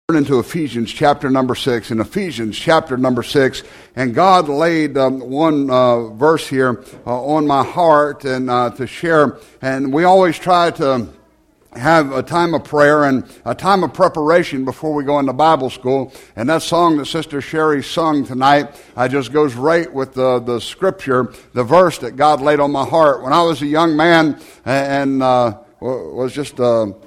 Turn into Ephesians chapter number 6. In Ephesians chapter number 6, and God laid one verse here on my heart and to share. And we always try to have a time of prayer and a time of preparation before we go into Bible school. And that song that Sister Sherry sung tonight just goes right with the scripture, the verse that God laid on my heart. When I was a young man and was just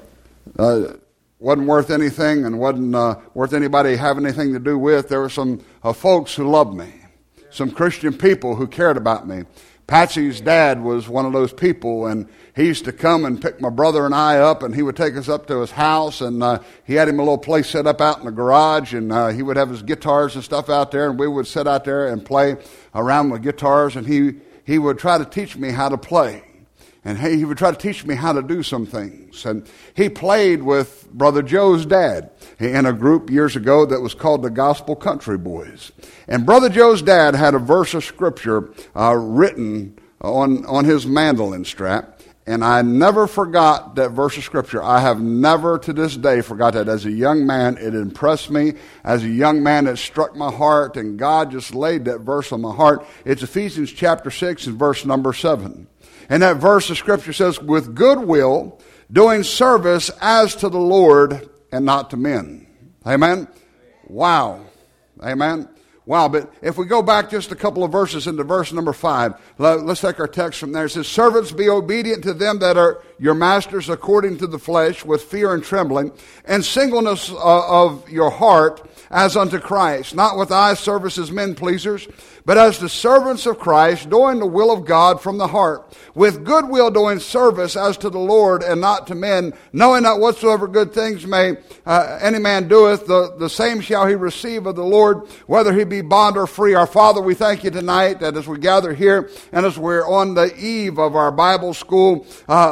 wasn't worth anything and wasn't worth anybody having anything to do with, there were some folks who loved me, some Christian people who cared about me. Patsy's dad was one of those people, and he used to come and pick my brother and I up, and he would take us up to his house, and he had him a little place set up out in the garage, and he would have his guitars and stuff out there, and we would sit out there and play around with guitars, and he would try to teach me how to play. And he would try to teach me how to do some things. And he played with Brother Joe's dad in a group years ago that was called the Gospel Country Boys. And Brother Joe's dad had a verse of scripture written on his mandolin strap. And I never forgot that verse of scripture. I have never to this day forgot that. As a young man, it impressed me. As a young man, it struck my heart. And God just laid that verse on my heart. It's Ephesians chapter 6 and verse number 7. And that verse of scripture says, with good will, doing service as to the Lord and not to men. Amen? Wow. Amen? Wow. But if we go back just a couple of verses into verse number 5, let's take our text from there. It says, servants, be obedient to them that are your masters according to the flesh, with fear and trembling, and singleness of your heart, as unto Christ, not with eye service as men pleasers, but as the servants of Christ, doing the will of God from the heart, with good will doing service as to the Lord and not to men, knowing that whatsoever good things may any man doeth, the same shall he receive of the Lord, whether he be bond or free. Our Father, we thank you tonight that as we gather here and as we're on the eve of our Bible school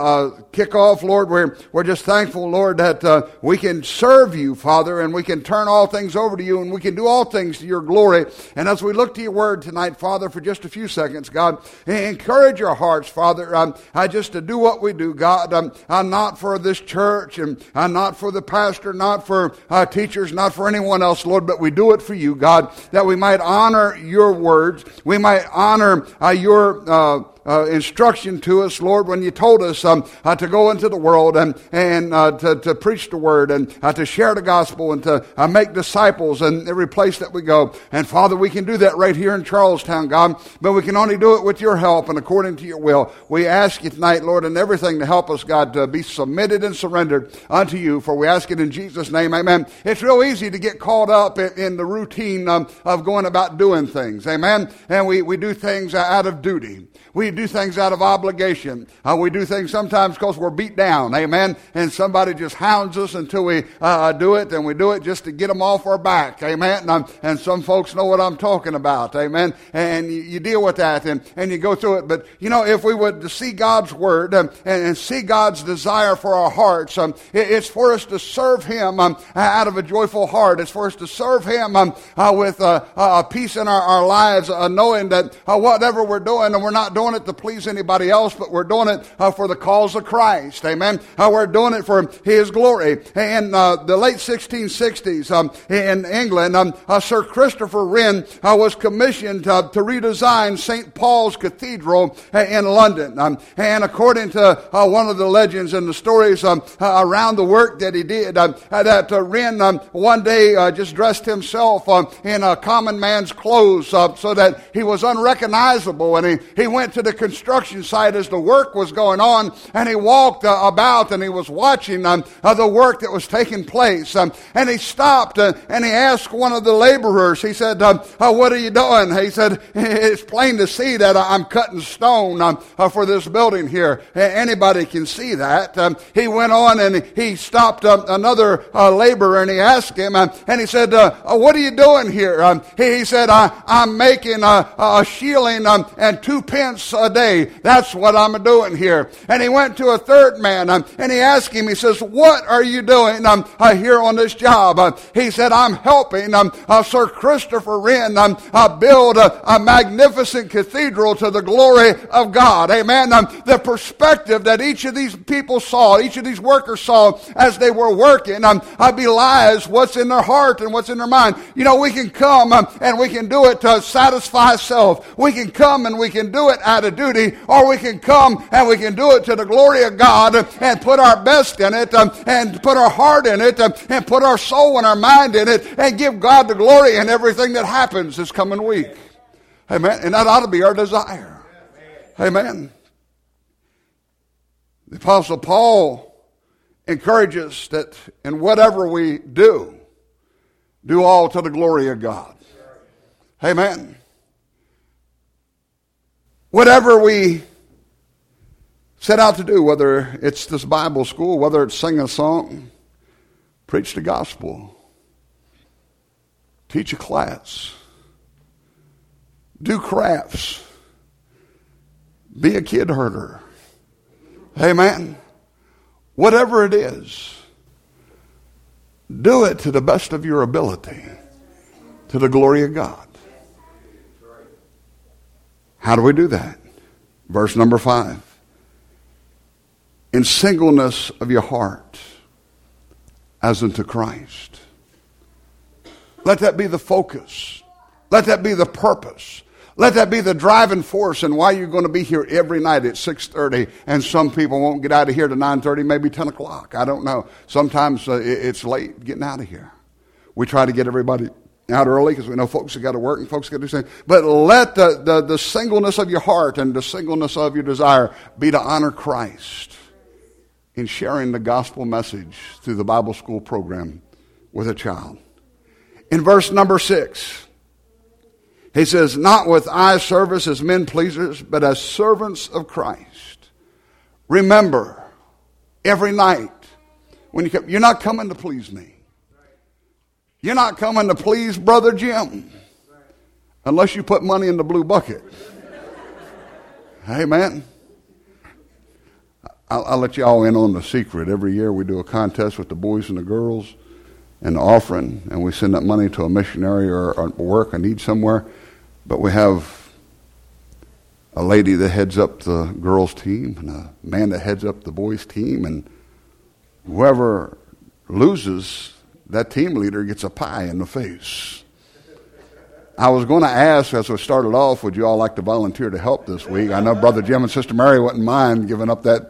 kickoff, Lord, we're just thankful, Lord, that we can serve you, Father, and we can turn all things over to you, and we can do all things to your glory. And as we look to your word tonight, Father, for just a few seconds, God, encourage our hearts, Father, just to do what we do, God, not for this church, and not for the pastor, not for teachers, not for anyone else, Lord, but we do it for you, God, that we might honor your words, we might honor your instruction to us, Lord, when you told us to go into the world and to preach the word and to share the gospel and to make disciples in every place that we go. And Father, we can do that right here in Charlestown, God, but we can only do it with your help and according to your will. We ask you tonight, Lord, in everything to help us, God, to be submitted and surrendered unto you, for we ask it in Jesus' name, amen. It's real easy to get caught up in the routine of going about doing things, amen, and we do things out of duty. We do things out of obligation. We do things sometimes because we're beat down, amen, and somebody just hounds us until we do it, and we do it just to get them off our back, amen, and some folks know what I'm talking about, amen, and you deal with that, and you go through it. But, you know, if we would see God's word and see God's desire for our hearts, it's for us to serve him out of a joyful heart. It's for us to serve him with a peace in our lives, knowing that whatever we're doing, and we're not doing it to please anybody else, but we're doing it for the cause of Christ. Amen. We're doing it for his glory. In the late 1660s in England, Sir Christopher Wren was commissioned to redesign St. Paul's Cathedral in London. And according to one of the legends and the stories around the work that he did, that Wren one day just dressed himself in a common man's clothes so that he was unrecognizable, and he went to the construction site as the work was going on, and he walked about and he was watching the work that was taking place, and he stopped and he asked one of the laborers, he said, what are you doing? He said, it's plain to see that I'm cutting stone for this building here. Anybody can see that. He went on and he stopped another laborer, and he asked him, and he said, what are you doing here? He said, I'm making a shilling and 2 pence a day. That's what I'm doing here. And he went to a third man, and he asked him, he says, what are you doing here on this job? He said, I'm helping Sir Christopher Wren build a magnificent cathedral to the glory of God. Amen. The perspective that each of these people saw, each of these workers saw as they were working, belies what's in their heart and what's in their mind. You know, we can come and we can do it to satisfy self. We can come and we can do it out of duty, or we can come and we can do it to the glory of God and put our best in it and put our heart in it and put our soul and our mind in it and give God the glory in everything that happens this coming week. Amen. And that ought to be our desire. Amen. The Apostle Paul encourages that in whatever we do all to the glory of God. Amen. Whatever we set out to do, whether it's this Bible school, whether it's sing a song, preach the gospel, teach a class, do crafts, be a kid herder. Amen. Whatever it is, do it to the best of your ability, to the glory of God. How do we do that? Verse number 5. In singleness of your heart, as unto Christ. Let that be the focus. Let that be the purpose. Let that be the driving force in why you're going to be here every night at 6:30, and some people won't get out of here to 9:30, maybe 10 o'clock. I don't know. Sometimes it's late getting out of here. We try to get everybody out early because we know folks have got to work and folks got to do things. But let the singleness of your heart and the singleness of your desire be to honor Christ in sharing the gospel message through the Bible school program with a child. In verse number 6, he says, not with eye service as men pleasers, but as servants of Christ. Remember, every night, when you come, you're not coming to please me. You're not coming to please Brother Jim, unless you put money in the blue bucket. Amen. I'll let you all in on the secret. Every year we do a contest with the boys and the girls and the offering, and we send that money to a missionary or work a need somewhere. But we have a lady that heads up the girls' team and a man that heads up the boys' team, and whoever loses, that team leader gets a pie in the face. I was going to ask, as we started off, would you all like to volunteer to help this week? I know Brother Jim and Sister Mary wouldn't mind giving up that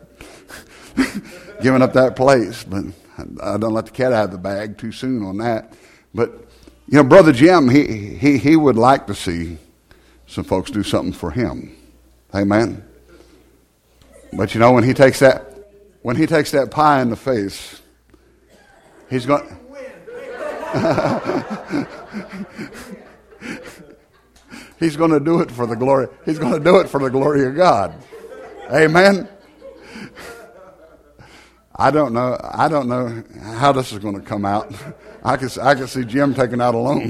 place, but I don't let the cat out of the bag too soon on that. But you know, Brother Jim, he would like to see some folks do something for him. Amen. But you know, when he takes that pie in the face, he's going. He's going to do it for the glory. He's going to do it for the glory of God. Amen. I don't know how this is going to come out. I can see Jim taking out a loan.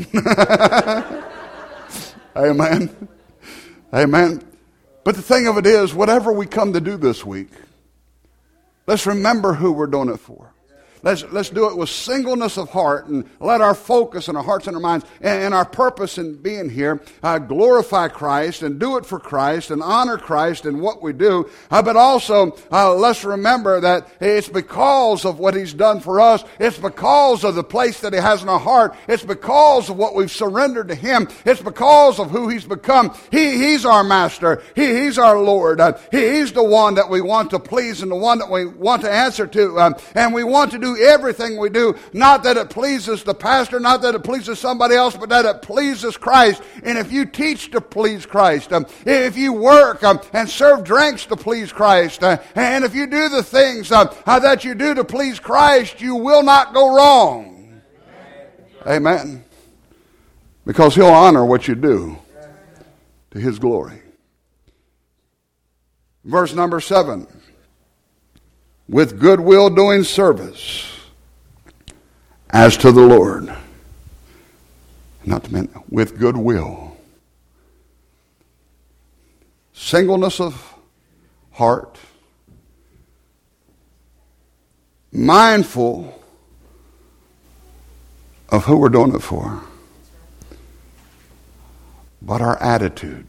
Amen. Amen. But the thing of it is, whatever we come to do this week, let's remember who we're doing it for. Let's do it with singleness of heart, and let our focus and our hearts and our minds and our purpose in being here glorify Christ and do it for Christ and honor Christ in what we do. But also, let's remember that it's because of what He's done for us. It's because of the place that He has in our heart. It's because of what we've surrendered to Him. It's because of who He's become. He's our Master. He's our Lord. He's the one that we want to please and the one that we want to answer to. And we want to do everything we do, not that it pleases the pastor, not that it pleases somebody else, but that it pleases Christ. And if you teach to please Christ, if you work and serve drinks to please Christ, and if you do the things that you do to please Christ, you will not go wrong. Amen. Because He'll honor what you do to His glory. Verse number 7. With goodwill doing service as to the Lord. Not to men, with goodwill. singleness of heart, mindful of who we're doing it for, but our attitude.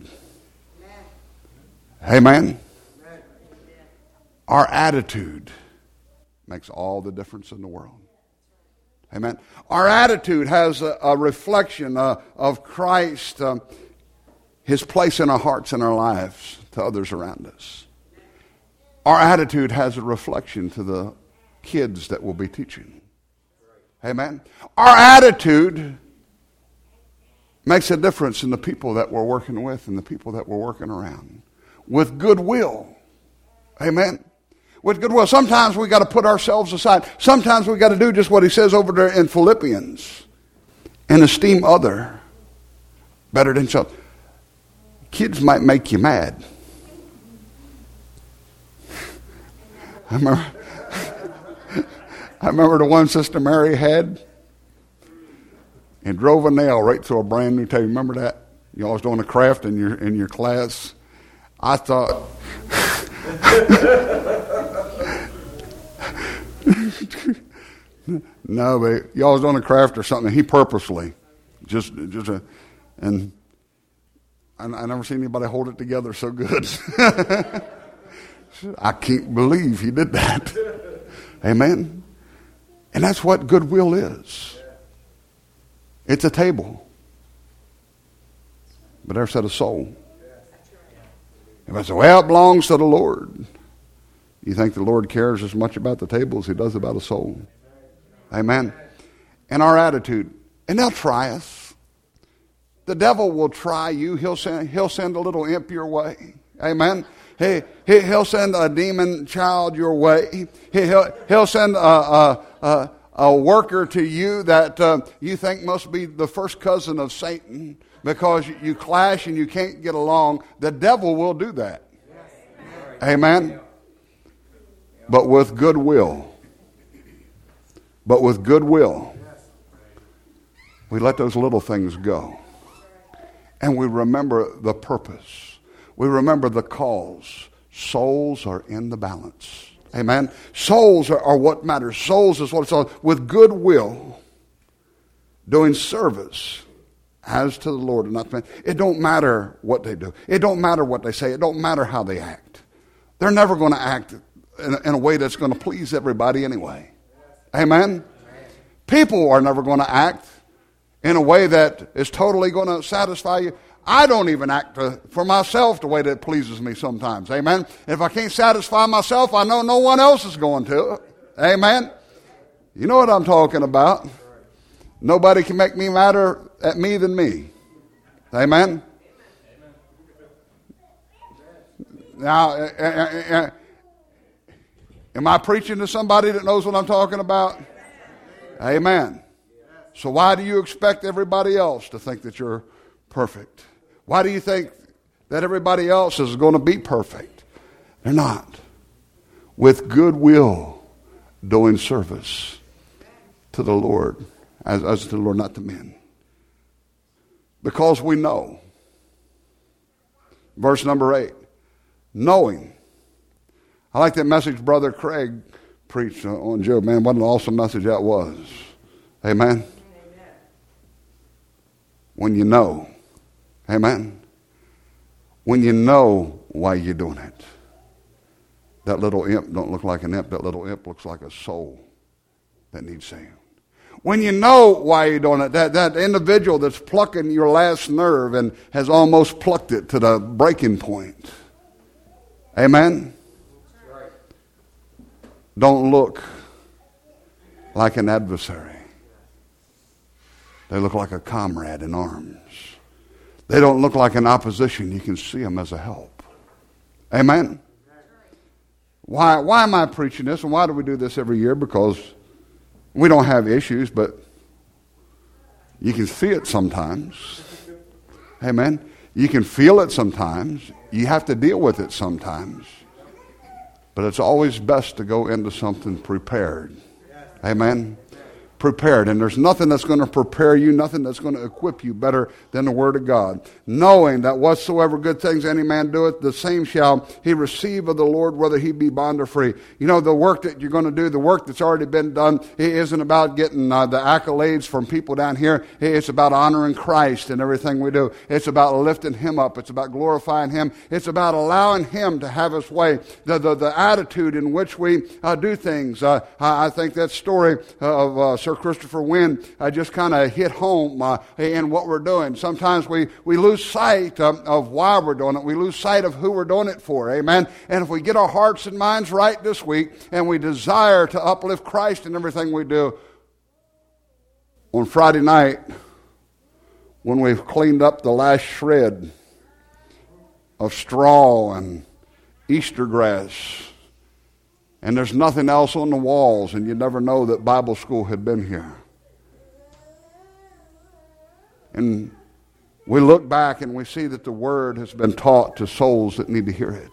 Amen? Our attitude makes all the difference in the world. Amen? Our attitude has a reflection of Christ, His place in our hearts and our lives to others around us. Our attitude has a reflection to the kids that we'll be teaching. Amen? Our attitude makes a difference in the people that we're working with and the people that we're working around. With goodwill. Amen? With goodwill. Sometimes we got to put ourselves aside. Sometimes we got to do just what he says over there in Philippians. And esteem other better than self. Kids might make you mad. I remember the one Sister Mary had and drove a nail right through a brand new table. Remember that? You all was doing a craft in your class. I thought, no, but y'all was doing a craft or something. He purposely, and I never seen anybody hold it together so good. I can't believe he did that. Amen. And that's what goodwill is. It's a table, but there's a soul. If I say, well, it belongs to the Lord. You think the Lord cares as much about the table as he does about a soul? Amen. And our attitude. And they'll try us. The devil will try you. He'll send a little imp your way. Amen. He'll send a demon child your way. He'll send a worker to you that you think must be the first cousin of Satan because you clash and you can't get along. The devil will do that. Amen. But with goodwill. We let those little things go. And we remember the purpose. We remember the cause. Souls are in the balance. Amen. Souls are what matters. Souls is what it's all. With goodwill, doing service as to the Lord and not to man. It don't matter what they do. It don't matter what they say. It don't matter how they act. They're never going to act in a way that's going to please everybody anyway. Amen. People are never going to act in a way that is totally going to satisfy you. I don't even act for myself the way that pleases me sometimes. Amen. If I can't satisfy myself, I know no one else is going to. Amen. You know what I'm talking about. Nobody can make me madder at me than me. Amen. Now, am I preaching to somebody that knows what I'm talking about? Amen. So why do you expect everybody else to think that you're perfect? Why do you think that everybody else is going to be perfect? They're not. With goodwill, doing service to the Lord, as to the Lord, not to men. Because we know. Verse number 8. Knowing. I like that message Brother Craig preached on Job. Man, what an awesome message that was. Amen. When you know. Amen. When you know why you're doing it. That little imp don't look like an imp. That little imp looks like a soul that needs saved. When you know why you're doing it, that individual that's plucking your last nerve and has almost plucked it to the breaking point. Amen? Don't look like an adversary. They look like a comrade in arms. They don't look like an opposition. You can see them as a help. Amen? Why am I preaching this, and why do we do this every year? Because we don't have issues, but you can see it sometimes. Amen? You can feel it sometimes. You have to deal with it sometimes. But it's always best to go into something prepared. Amen? prepared. And there's nothing that's going to prepare you, nothing that's going to equip you better than the Word of God. Knowing that whatsoever good things any man doeth, the same shall he receive of the Lord, whether he be bond or free. You know, the work that you're going to do, the work that's already been done, it isn't about getting the accolades from people down here. It's about honoring Christ in everything we do. It's about lifting Him up. It's about glorifying Him. It's about allowing Him to have His way. The attitude in which we do things. I think that story of Sir Christopher Wren just kind of hit home in what we're doing. Sometimes we lose sight of why we're doing it. We lose sight of who we're doing it for. Amen. And if we get our hearts and minds right this week and we desire to uplift Christ in everything we do, on Friday night, when we've cleaned up the last shred of straw and Easter grass, and there's nothing else on the walls, and you never know that Bible school had been here. And we look back and we see that the Word has been taught to souls that need to hear it.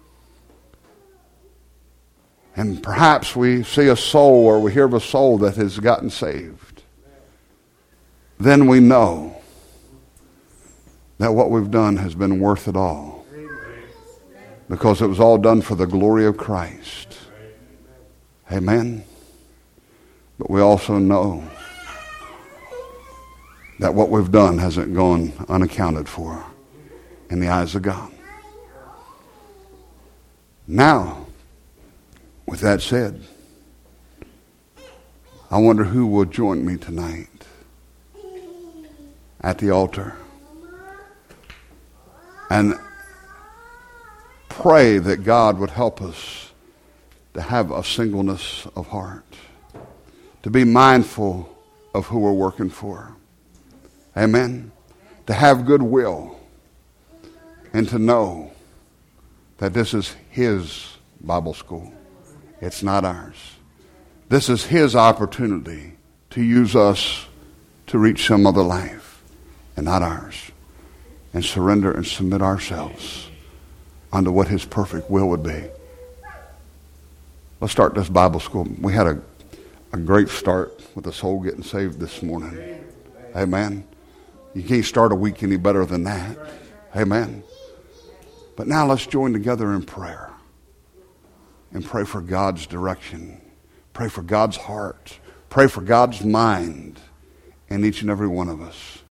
And perhaps we see a soul or we hear of a soul that has gotten saved. Then we know that what we've done has been worth it all. Because it was all done for the glory of Christ. Amen. But we also know that what we've done hasn't gone unaccounted for in the eyes of God. Now, with that said, I wonder who will join me tonight at the altar and pray that God would help us to have a singleness of heart, to be mindful of who we're working for. Amen. To have goodwill and to know that this is His Bible school. It's not ours. This is His opportunity to use us to reach some other life and not ours. And surrender and submit ourselves unto what His perfect will would be. Let's start this Bible school. We had a great start with a soul getting saved this morning. Amen. You can't start a week any better than that. Amen. But now let's join together in prayer. And pray for God's direction. Pray for God's heart. Pray for God's mind in each and every one of us.